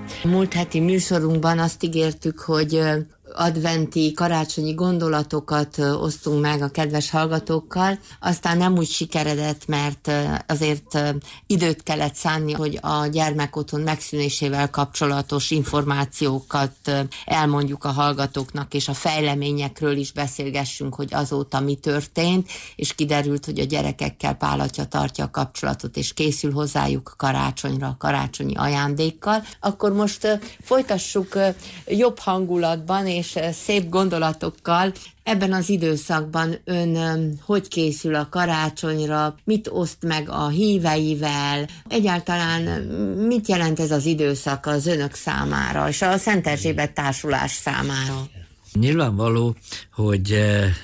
Múlt heti műsorunkban azt ígértük, hogy adventi, karácsonyi gondolatokat osztunk meg a kedves hallgatókkal, aztán nem úgy sikeredett, mert azért időt kellett szánni, hogy a gyermekotthon megszűnésével kapcsolatos információkat elmondjuk a hallgatóknak, és a fejleményekről is beszélgessünk, hogy azóta mi történt, és kiderült, hogy a gyerekekkel Pál atya tartja a kapcsolatot, és készül hozzájuk karácsonyra, karácsonyi ajándékkal. Akkor most folytassuk jobb hangulatban, és szép gondolatokkal. Ebben az időszakban ön hogy készül a karácsonyra, mit oszt meg a híveivel, egyáltalán mit jelent ez az időszak az önök számára, és a Szent Erzsébet társulás számára? Nyilvánvaló, hogy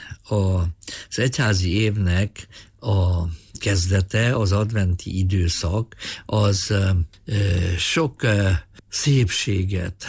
az egyházi évnek a kezdete, az adventi időszak, az sok szépséget,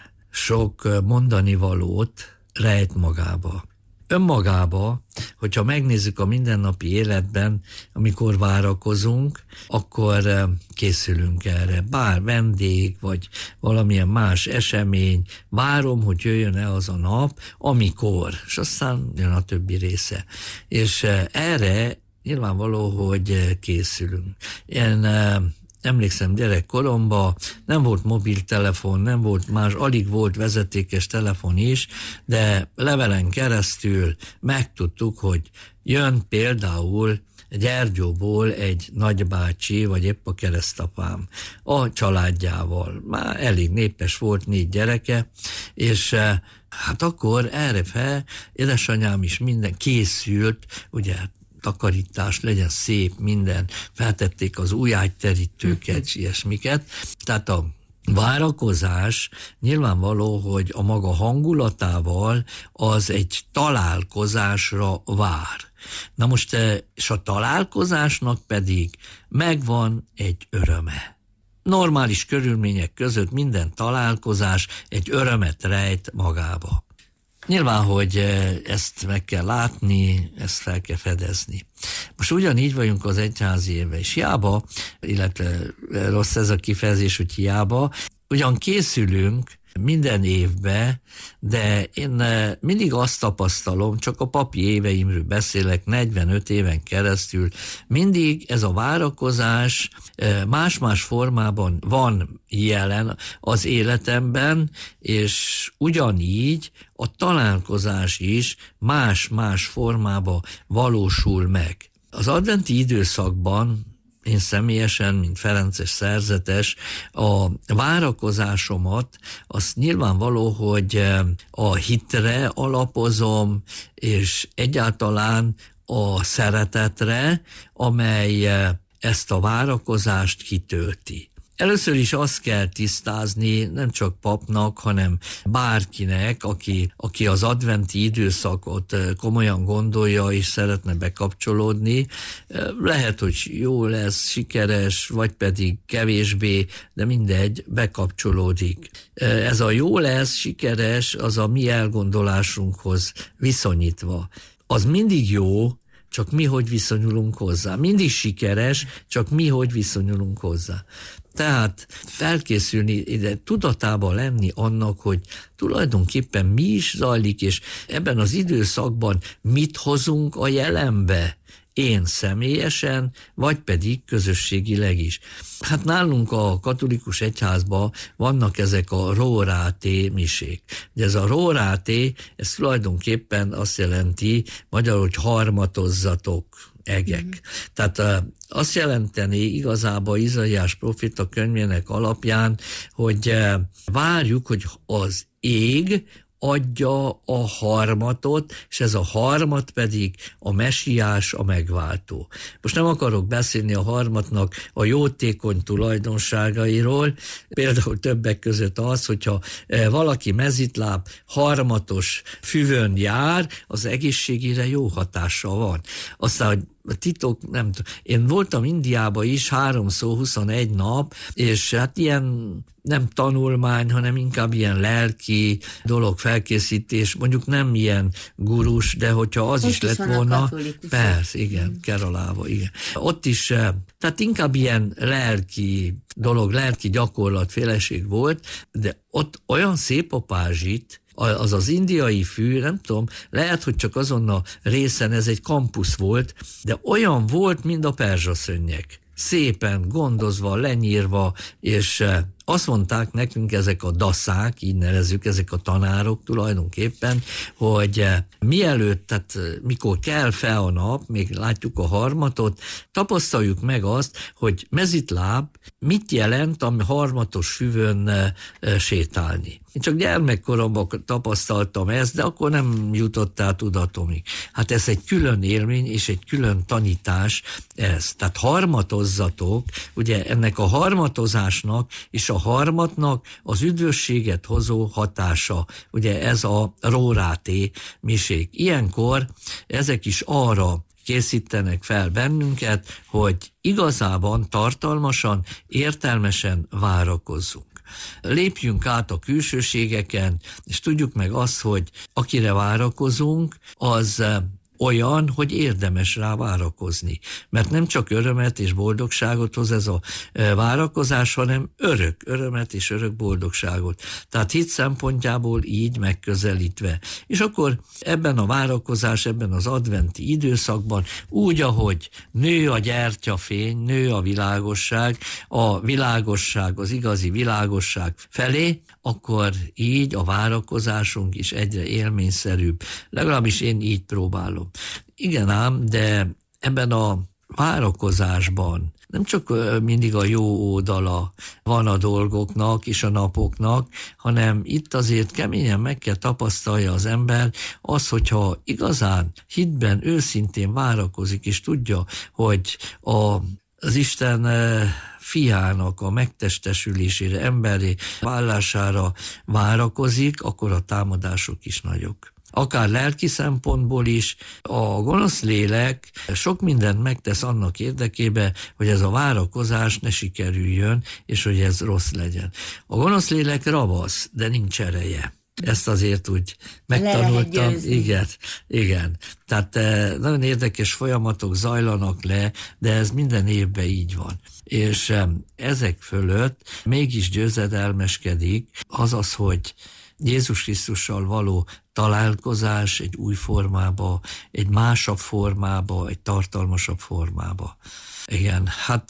sok mondanivalót rejt magába. Önmagába, hogyha megnézzük a mindennapi életben, amikor várakozunk, akkor készülünk erre. Bár vendég, vagy valamilyen más esemény, várom, hogy jöjjön-e az a nap, amikor, és aztán jön a többi része. És erre nyilvánvaló, hogy készülünk. Emlékszem, gyerekkoromban nem volt mobiltelefon, nem volt más, alig volt vezetékes telefon is, de levelen keresztül megtudtuk, hogy jön például Gyergyóból egy nagybácsi, vagy épp a keresztapám a családjával. Már elég népes volt, 4 gyereke, és hát akkor erre fel édesanyám is minden készült, ugye takarítás, legyen szép minden, feltették az újágyterítőket, ilyesmiket. Tehát a várakozás nyilvánvaló, hogy a maga hangulatával az egy találkozásra vár. Na most, és a találkozásnak pedig megvan egy öröme. Normális körülmények között minden találkozás egy örömet rejt magába. Nyilván, hogy ezt meg kell látni, ezt fel kell fedezni. Most ugyanígy vagyunk az egyházi évben, és hiába, illetve rossz ez a kifejezés, hogy hiába, ugyan készülünk minden évbe, de én mindig azt tapasztalom, csak a papi éveimről beszélek, 45 éven keresztül, mindig ez a várakozás más-más formában van jelen az életemben, és ugyanígy a találkozás is más-más formában valósul meg. Az adventi időszakban én személyesen, mint ferences szerzetes, a várakozásomat azt nyilvánvaló, hogy a hitre alapozom, és egyáltalán a szeretetre, amely ezt a várakozást kitölti. Először is azt kell tisztázni, nem csak papnak, hanem bárkinek, aki az adventi időszakot komolyan gondolja és szeretne bekapcsolódni. Lehet, hogy jó lesz, sikeres, vagy pedig kevésbé, de mindegy, bekapcsolódik. Ez a jó lesz, sikeres, az a mi elgondolásunkhoz viszonyítva. Az mindig jó, csak mi hogy viszonyulunk hozzá. Mindig sikeres, csak mi hogy viszonyulunk hozzá. Tehát felkészülni, ide tudatában lenni annak, hogy tulajdonképpen mi is zajlik, és ebben az időszakban mit hozunk a jelenbe. Én személyesen, vagy pedig közösségileg is. Hát nálunk a katolikus egyházban vannak ezek a róráté misék. De ez a róráté, ez tulajdonképpen azt jelenti magyarul, hogy harmatozzatok, egek. Tehát azt jelenteni igazából Izaiás proféta könyvének alapján, hogy várjuk, hogy az ég adja a harmatot, és ez a harmat pedig a mesiás, a megváltó. Most nem akarok beszélni a harmatnak a jótékony tulajdonságairól, például többek között az, hogyha valaki mezitláb harmatos füvön jár, az egészségére jó hatással van. Aztán, hogy titok, nem tudom. Én voltam Indiában is 3 szó 21 nap, és hát ilyen nem tanulmány, hanem inkább ilyen lelki dolog, felkészítés, mondjuk nem ilyen gurus, de hogyha az is lett volna, persze, igen, Keralába, igen. Ott is, tehát inkább ilyen lelki dolog, lelki gyakorlat, féleség volt, de ott olyan szép a pázsit, az indiai fű, nem tudom, lehet, hogy csak azon a részen ez egy kampusz volt, de olyan volt, mint a perzsaszönnyek. Szépen gondozva, lenyírva, és azt mondták nekünk ezek a daszák, így nevezzük, ezek a tanárok tulajdonképpen, hogy mielőtt, tehát mikor kell fel a nap, még látjuk a harmatot, tapasztaljuk meg azt, hogy mezitláb mit jelent a harmatos füvön sétálni. Én csak gyermekkoromban tapasztaltam ezt, de akkor nem jutott el tudatomig. Hát ez egy külön élmény és egy külön tanítás ez. Tehát harmatozzatok, ugye ennek a harmatozásnak és a harmatnak az üdvösséget hozó hatása, ugye ez a róráté misék. Ilyenkor ezek is arra készítenek fel bennünket, hogy igazában tartalmasan, értelmesen várakozzunk. Lépjünk át a külsőségeken, és tudjuk meg azt, hogy akire várakozunk, az olyan, hogy érdemes rá várakozni. Mert nem csak örömet és boldogságot hoz ez a várakozás, hanem örök örömet és örök boldogságot. Tehát hit szempontjából így megközelítve. És akkor ebben a várakozás, ebben az adventi időszakban, úgy, ahogy nő a gyertyafény, nő a világosság, az igazi világosság felé, akkor így a várakozásunk is egyre élményszerűbb. Legalábbis én így próbálom. Igen ám, de ebben a várakozásban nem csak mindig a jó oldala van a dolgoknak és a napoknak, hanem itt azért keményen meg kell tapasztalja az ember az, hogyha igazán hitben őszintén várakozik, és tudja, hogy az Isten fiának a megtestesülésére, emberi vállására várakozik, akkor a támadások is nagyok. Akár lelki szempontból is, a gonosz lélek sok mindent megtesz annak érdekébe, hogy ez a várakozás ne sikerüljön, és hogy ez rossz legyen. A gonosz lélek ravasz, de nincs ereje. Ezt azért úgy megtanultam. Igen. Tehát nagyon érdekes folyamatok zajlanak le, de ez minden évben így van. És ezek fölött mégis győzedelmeskedik az, hogy Jézus Krisztussal való találkozás egy új formába, egy másabb formába, egy tartalmasabb formába. Igen, hát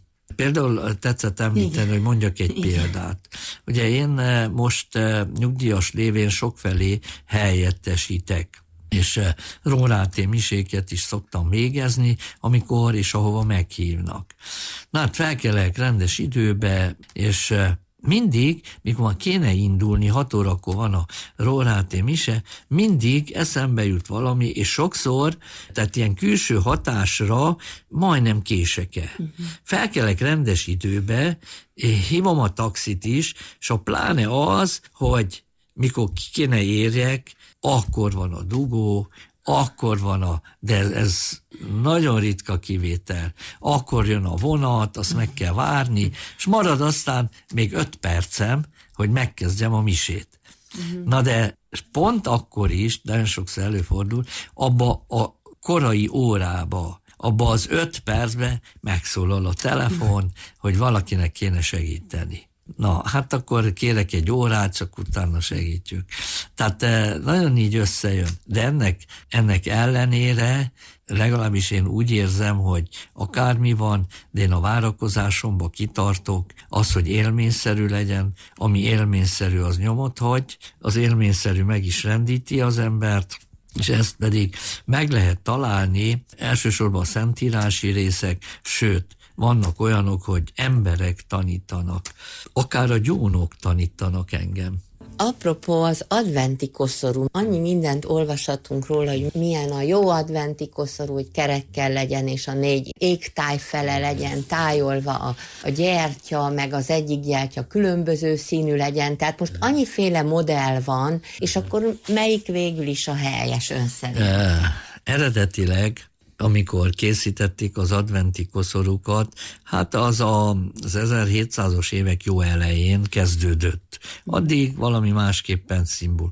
például tetszett említeni, hogy mondjak egy példát. Ugye én most nyugdíjas lévén sokfelé helyettesítek, és róráté miséket is szoktam végezni, amikor és ahova meghívnak. Na hát felkelek rendes időbe, és mindig, mikor már kéne indulni, 6 órakor van a róráté mise, mindig eszembe jut valami, és sokszor, tehát ilyen külső hatásra majdnem kések el. Felkelek rendes időbe, hívom a taxit is, és a pláne az, hogy mikor ki kéne érjek, akkor van a dugó, akkor van de ez nagyon ritka kivétel, akkor jön a vonat, azt meg kell várni, és marad aztán még 5 percem, hogy megkezdjem a misét. Na de pont akkor is, nagyon sokszor előfordul, abba a korai órába, abba az 5 percben megszólal a telefon, hogy valakinek kéne segíteni. Na, hát akkor kérek egy órát, csak utána segítjük. Tehát nagyon így összejön. De ennek ellenére legalábbis én úgy érzem, hogy akármi van, de én a várakozásomba kitartok, az, hogy élményszerű legyen, ami élményszerű, az nyomot hagy, az élményszerű meg is rendíti az embert, és ezt pedig meg lehet találni elsősorban a szentírási részek, sőt, vannak olyanok, hogy emberek tanítanak, akár a gyónok tanítanak engem. Apropó az adventi koszorú, annyi mindent olvashatunk róla, hogy milyen a jó adventi koszorú, hogy kerekkel legyen, és a 4 égtáj fele legyen tájolva a gyertya, meg az egyik gyertya különböző színű legyen, tehát most annyiféle modell van, és akkor melyik végül is a helyes ön szerint? Eredetileg amikor készítették az adventi koszorúkat, hát az 1700-as évek jó elején kezdődött. Addig valami másképpen szimbólum.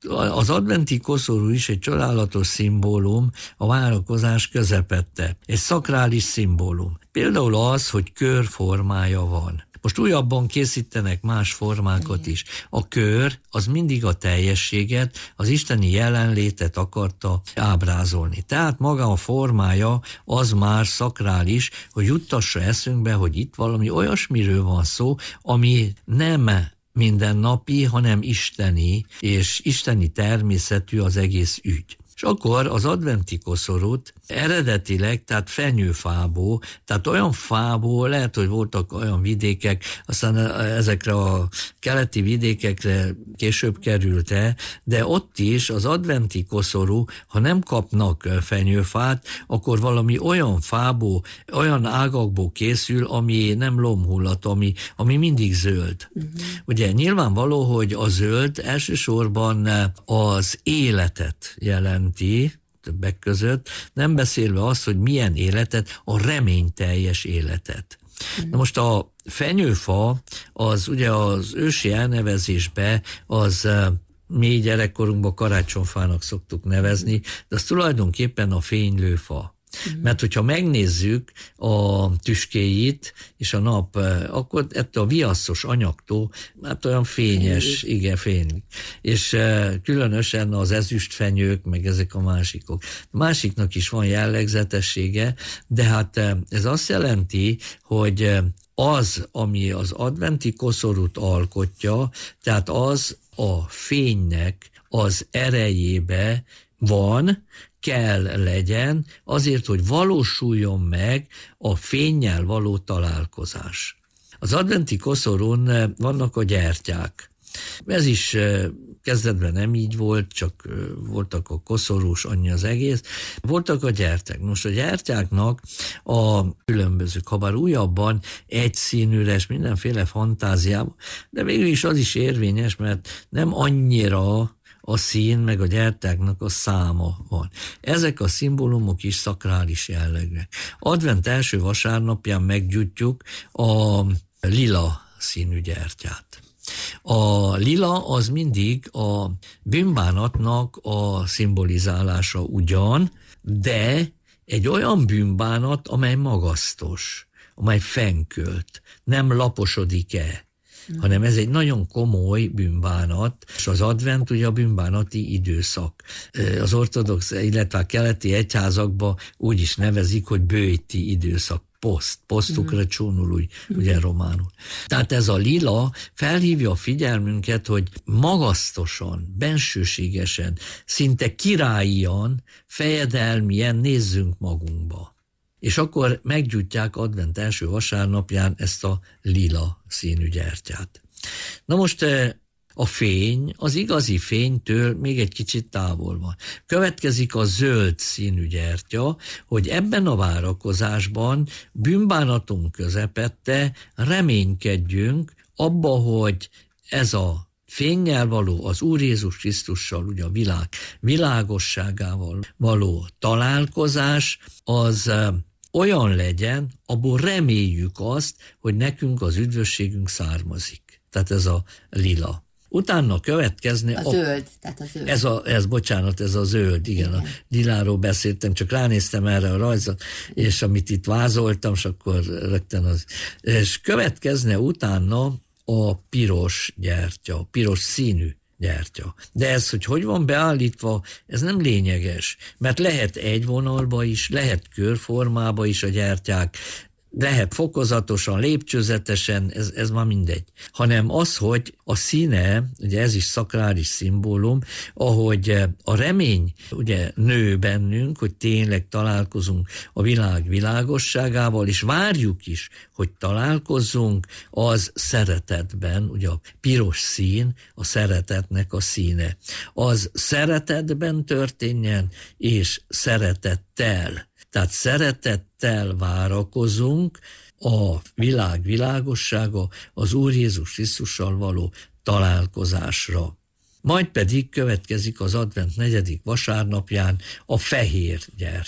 Az adventi koszorú is egy csodálatos szimbólum a várakozás közepette. Egy szakrális szimbólum. Például az, hogy körformája van. Most újabban készítenek más formákat is. A kör az mindig a teljességet, az isteni jelenlétet akarta ábrázolni. Tehát maga a formája az már szakrális, hogy juttassa eszünkbe, hogy itt valami olyasmiről van szó, ami nem mindennapi, hanem isteni, és isteni természetű az egész ügy. És akkor az adventi koszorút eredetileg, tehát fenyőfából, tehát olyan fából, lehet, hogy voltak olyan vidékek, aztán ezekre a keleti vidékekre később került el, de ott is az adventi koszorú, ha nem kapnak fenyőfát, akkor valami olyan fából, olyan ágakból készül, ami nem lombhullat, ami mindig zöld. Ugye nyilvánvaló, hogy a zöld elsősorban az életet jelenti, többek között, nem beszélve azt, hogy milyen életet, a reményteljes életet. Na most a fenyőfa, az ugye az ősi elnevezésbe, az mi gyerekkorunkban karácsonyfának szoktuk nevezni, de az tulajdonképpen a fénylőfa. Mert hogyha megnézzük a tüskéit és a nap, akkor ettől a viaszos anyagtól, hát olyan fényes, igen, fény. És különösen az ezüstfenyők, meg ezek a másikok. A másiknak is van jellegzetessége, de hát ez azt jelenti, hogy az, ami az adventi koszorút alkotja, tehát az a fénynek az erejébe van, kell legyen, azért, hogy valósuljon meg a fénnyel való találkozás. Az adventi koszorún vannak a gyertyák. Ez is kezdetben nem így volt, csak voltak a koszorús, annyi az egész. Voltak a gyertyák. Most a gyertyáknak a különbözők, habár újabban egyszínűre és mindenféle fantáziában, de végül is az is érvényes, mert nem annyira a szín, meg a gyertyáknak a száma van. Ezek a szimbólumok is szakrális jellegűek. Advent első vasárnapján meggyújtjuk a lila színű gyertyát. A lila az mindig a bűnbánatnak a szimbolizálása ugyan, de egy olyan bűnbánat, amely magasztos, amely fennkölt, nem laposodik-e, hanem ez egy nagyon komoly bűnbánat, és az advent ugye a bűnbánati időszak. Az ortodox, illetve a keleti egyházakban úgy is nevezik, hogy bőjti időszak. Posztukra csónul, ugye románul. Tehát ez a lila felhívja a figyelmünket, hogy magasztosan, bensőségesen, szinte királyian, fejedelmien nézzünk magunkba. És akkor meggyújtják advent első vasárnapján ezt a lila színű gyertyát. Na most a fény, az igazi fénytől még egy kicsit távol van. Következik a zöld színű gyertya, hogy ebben a várakozásban bűnbánatunk közepette reménykedjünk abba, hogy ez a fénnyel való, az Úr Jézus Krisztussal, ugye a világ világosságával való találkozás, az olyan legyen, abból reméljük azt, hogy nekünk az üdvösségünk származik. Tehát ez a lila. Utána következne a zöld. Tehát a zöld. Ez a zöld, igen. A liláról beszéltem, csak ránéztem erre a rajzot, és amit itt vázoltam, és akkor rögtön az. És következne utána a piros gyertya, a piros színű gyertya. De ez, hogy van beállítva, ez nem lényeges, mert lehet egy vonalba is, lehet körformába is a gyertyák, lehet fokozatosan, lépcsőzetesen, ez már mindegy. Hanem az, hogy a színe, ugye ez is szakrális szimbólum, ahogy a remény ugye nő bennünk, hogy tényleg találkozunk a világ világosságával, és várjuk is, hogy találkozzunk, az szeretetben, ugye a piros szín, a szeretetnek a színe. Az szeretetben történjen, és szeretettel. Tehát szeretettel várakozunk a világ világossága, az Úr Jézus Krisztussal való találkozásra. Majd pedig következik az advent 4. vasárnapján a fehér gyertya.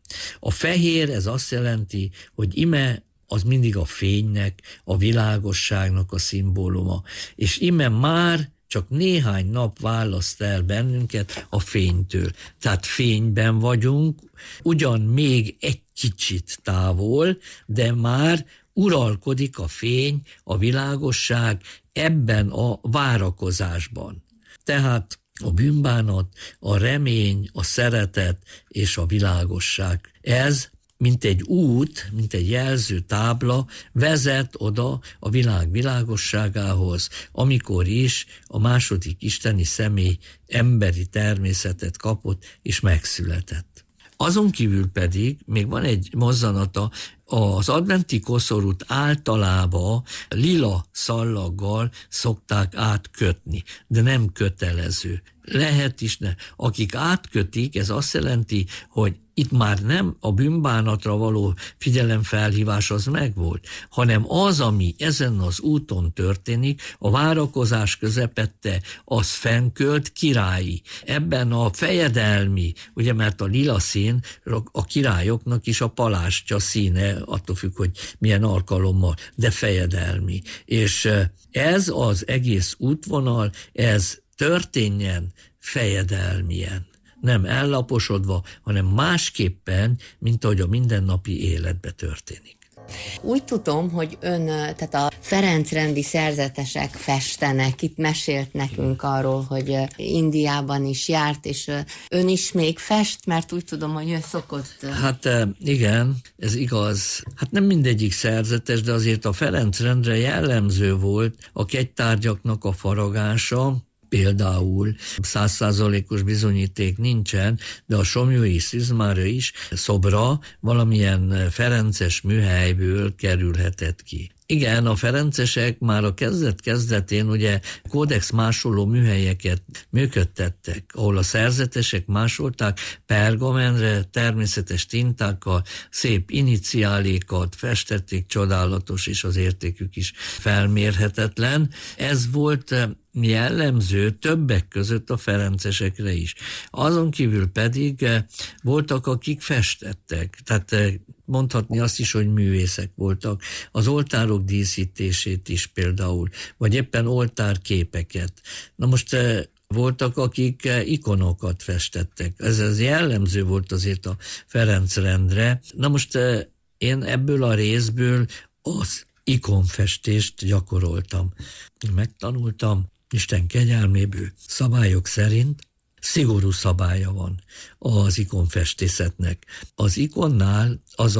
A fehér, ez azt jelenti, hogy ime az mindig a fénynek, a világosságnak a szimbóluma, és ime már csak néhány nap választ el bennünket a fénytől. Tehát fényben vagyunk, ugyan még egy kicsit távol, de már uralkodik a fény, a világosság ebben a várakozásban. Tehát a bűnbánat, a remény, a szeretet és a világosság. Ez, mint egy út, mint egy jelző tábla vezet oda a világ világosságához, amikor is a második isteni személy emberi természetet kapott és megszületett. Azon kívül pedig még van egy mozzanata, az adventi koszorút általában lila szallaggal szokták átkötni, de nem kötelező. Lehet is, ne. Akik átkötik, ez azt jelenti, hogy itt már nem a bűnbánatra való figyelemfelhívás az megvolt, hanem az, ami ezen az úton történik, a várakozás közepette, az fennkölt királyi. Ebben a fejedelmi, ugye mert a lila szín a királyoknak is a palástja színe, attól függ, hogy milyen alkalommal, de fejedelmi. És ez az egész útvonal, ez történjen fejedelmien. Nem ellaposodva, hanem másképpen, mint ahogy a mindennapi életben történik. Úgy tudom, hogy ön, tehát a Ferenc-rendi szerzetesek festenek, itt mesélt nekünk arról, hogy Indiában is járt, és ön is még fest, mert úgy tudom, hogy ön szokott... Hát igen, ez igaz. Hát nem mindegyik szerzetes, de azért a Ferenc-rendre jellemző volt a kegytárgyaknak a faragása, például 100%-os bizonyíték nincsen, de a Somlyói Szűzmára is szobra valamilyen ferences műhelyből kerülhetett ki. Igen, a ferencesek már a kezdet-kezdetén ugye kódex másoló műhelyeket működtettek, ahol a szerzetesek másolták pergamentre, természetes tintákkal, szép iniciálékat festették, csodálatos, és az értékük is felmérhetetlen. Ez volt jellemző többek között a ferencesekre is. Azon kívül pedig voltak, akik festettek, tehát mondhatni azt is, hogy művészek voltak. Az oltárok díszítését is például, vagy éppen oltárképeket. Na most voltak, akik ikonokat festettek. Ez jellemző volt azért a Ferenc-rendre. Na most én ebből a részből az ikonfestést gyakoroltam. Megtanultam, Isten kegyelméből, szabályok szerint szigorú szabálya van az ikonfestészetnek. Az ikonnál az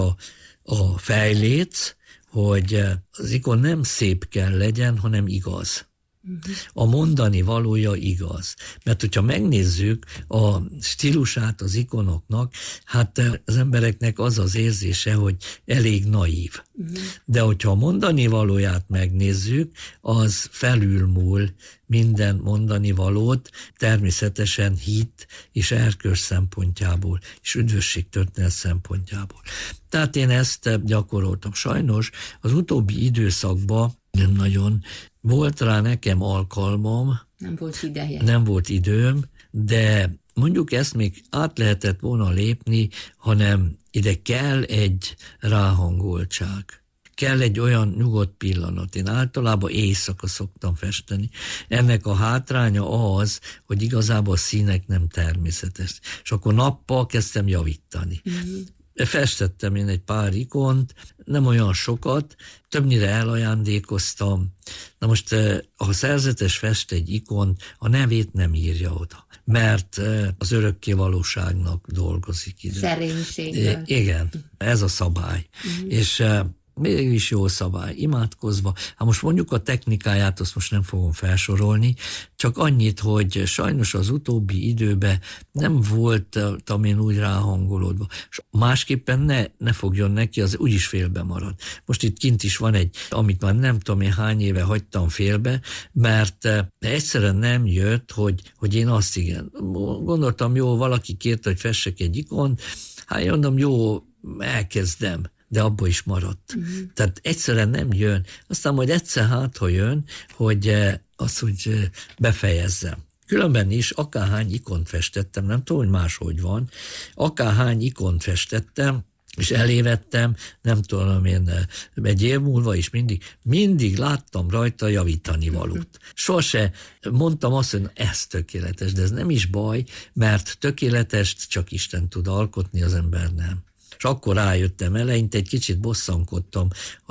a fejléc, hogy az ikon nem szép kell legyen, hanem igaz. A mondani valója igaz. Mert hogyha megnézzük a stílusát az ikonoknak, hát az embereknek az az érzése, hogy elég naív. De hogyha a mondani valóját megnézzük, az felülmúl minden mondani valót, természetesen hit és erkölcs szempontjából, és üdvösségtörténet szempontjából. Tehát én ezt gyakoroltam. Sajnos az utóbbi időszakban nem nagyon volt rá nekem alkalmam. Nem volt ideje. Nem volt időm, de mondjuk ezt még át lehetett volna lépni, hanem ide kell egy ráhangoltság. Kell egy olyan nyugodt pillanat. Én általában éjszaka szoktam festeni. Ennek a hátránya az, hogy igazából a színek nem természetes. És akkor nappal kezdtem javítani. Festettem én egy pár ikont, nem olyan sokat, többnyire elajándékoztam. Na most, ha szerzetes fest egy ikont, a nevét nem írja oda, mert az örökké valóságnak dolgozik ide. Szerénységgel. Igen, ez a szabály. És mégis jó szabály, imádkozva. Hát most mondjuk a technikáját, azt most nem fogom felsorolni, csak annyit, hogy sajnos az utóbbi időben nem voltam én úgy ráhangolódva. És másképpen ne fogjon neki, az úgyis félbe marad. Most itt kint is van egy, amit már nem tudom én hány éve hagytam félbe, mert egyszerűen nem jött, hogy én azt igen. Gondoltam, jó, valaki kérte, hogy fessek egy ikont, hát mondom, jó, elkezdem. De abba is maradt. Tehát egyszerűen nem jön. Aztán majd egyszer ha jön, hogy azt úgy befejezzem. Különben is akárhány ikont festettem, nem tudom, hogy máshogy van, akárhány ikont festettem, és elévettem, nem tudom én, egy év múlva is mindig láttam rajta javítani valót. Sose mondtam azt, hogy ez tökéletes, de ez nem is baj, mert tökéletest csak Isten tud alkotni, az ember nem. És akkor rájöttem, eleinte egy kicsit bosszankodtam,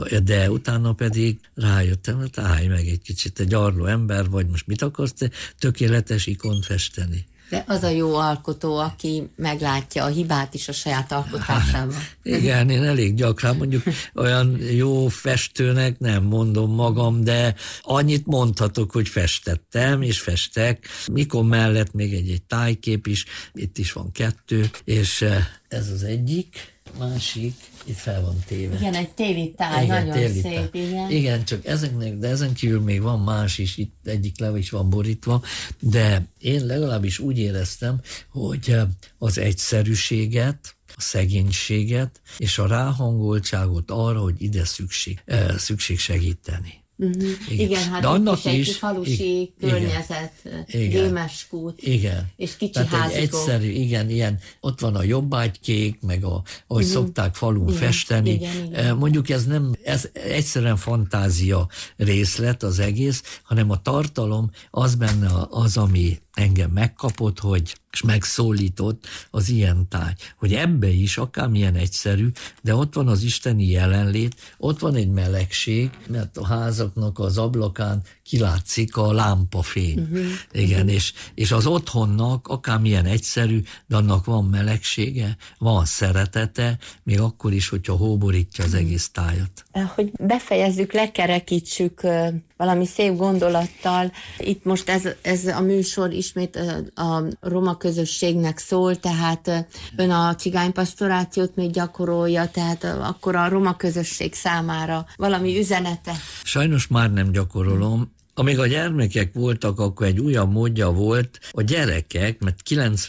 de utána pedig rájöttem, hogy állj meg egy kicsit, egy gyarló ember vagy, most mit akarsz te tökéletes ikont festeni? De az a jó alkotó, aki meglátja a hibát is a saját alkotásában. Igen, én elég gyakran, mondjuk olyan jó festőnek nem mondom magam, de annyit mondhatok, hogy festettem, és festek. Mikor mellett még egy tájkép is, itt is van 2, és ez az egyik, másik, itt fel van téve. Igen, egy téli táj, igen, nagyon téli szép, táj. Igen. Igen, csak ezeknek, de ezen kívül még van más is, itt egyik le is van borítva, de én legalábbis úgy éreztem, hogy az egyszerűséget, a szegénységet és a ráhangoltságot arra, hogy ide szükség segíteni. Uh-huh. Igen, hát annak is egy falusi környezet, Gémeskút, és kicsi házikok. Egyszerű, ilyen, ott van a jobbágykék, meg ahogy szokták falun festeni. Igen. Mondjuk ez egyszerűen fantázia részlet az egész, hanem a tartalom az benne az, ami engem megkapott, és megszólított az ilyen táj. Hogy ebbe is akármilyen egyszerű, de ott van az isteni jelenlét, ott van egy melegség, mert a házaknak az ablakán kilátszik a lámpafény. Igen, és az otthonnak akármilyen egyszerű, de annak van melegsége, van szeretete, még akkor is, hogyha hóborítja az egész tájat. Hogy befejezzük, lekerekítsük valami szép gondolattal. Itt most ez a műsor ismét a roma közösségnek szól, tehát ön a cigánypastorációt még gyakorolja, tehát akkor a roma közösség számára valami üzenete? Sajnos már nem gyakorolom. Amíg a gyermekek voltak, akkor egy újabb módja volt a gyerekek, mert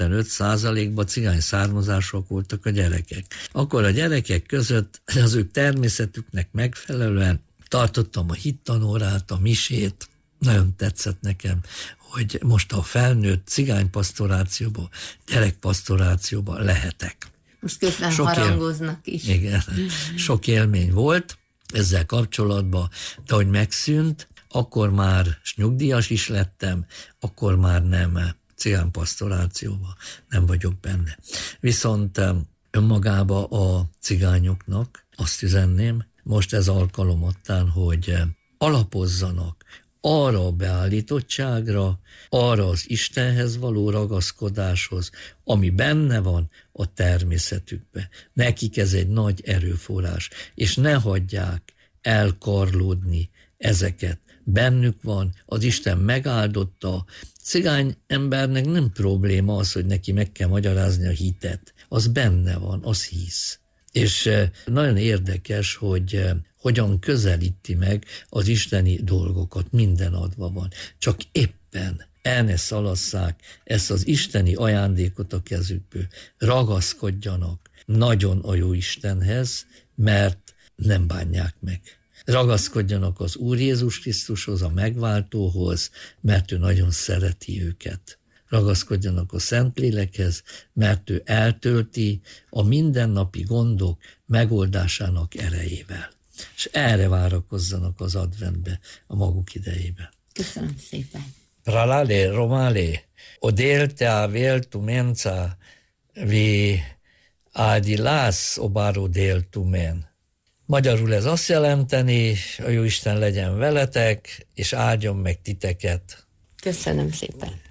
95%-ban cigány származások voltak a gyerekek. Akkor a gyerekek között az ő természetüknek megfelelően tartottam a hittanórát, a misét, nagyon tetszett nekem, hogy most a felnőtt cigánypastorációban, gyerekpastorációban lehetek. Most közben harangoznak is. Igen, sok élmény volt ezzel kapcsolatban, de hogy megszűnt, akkor már nyugdíjas is lettem, akkor már nem cigánypastorációban, nem vagyok benne. Viszont önmagába a cigányoknak azt üzenném, most ez alkalomattán, hogy alapozzanak arra a beállítottságra, arra az Istenhez való ragaszkodáshoz, ami benne van a természetükbe. Nekik ez egy nagy erőforrás, és ne hagyják elkarlódni ezeket. Bennük van, az Isten megáldotta. Cigány embernek nem probléma az, hogy neki meg kell magyarázni a hitet. Az benne van, az hisz. És nagyon érdekes, hogy hogyan közelíti meg az isteni dolgokat, minden adva van. Csak éppen el ne szalasszák ezt az isteni ajándékot a kezükből. Ragaszkodjanak nagyon a jó Istenhez, mert nem bánják meg. Ragaszkodjanak az Úr Jézus Krisztushoz, a megváltóhoz, mert ő nagyon szereti őket. Ragaszkodjanak a Szentlélekhez, mert ő eltölti a mindennapi gondok megoldásának erejével. És erre várakozzanak az adventbe, a maguk idejébe. Köszönöm szépen. Pralale, romale, odelte avel tumența, vi adilas obaro del tumen. Magyarul ez azt jelenteni, a Jóisten legyen veletek, és áldjon meg titeket. Köszönöm szépen.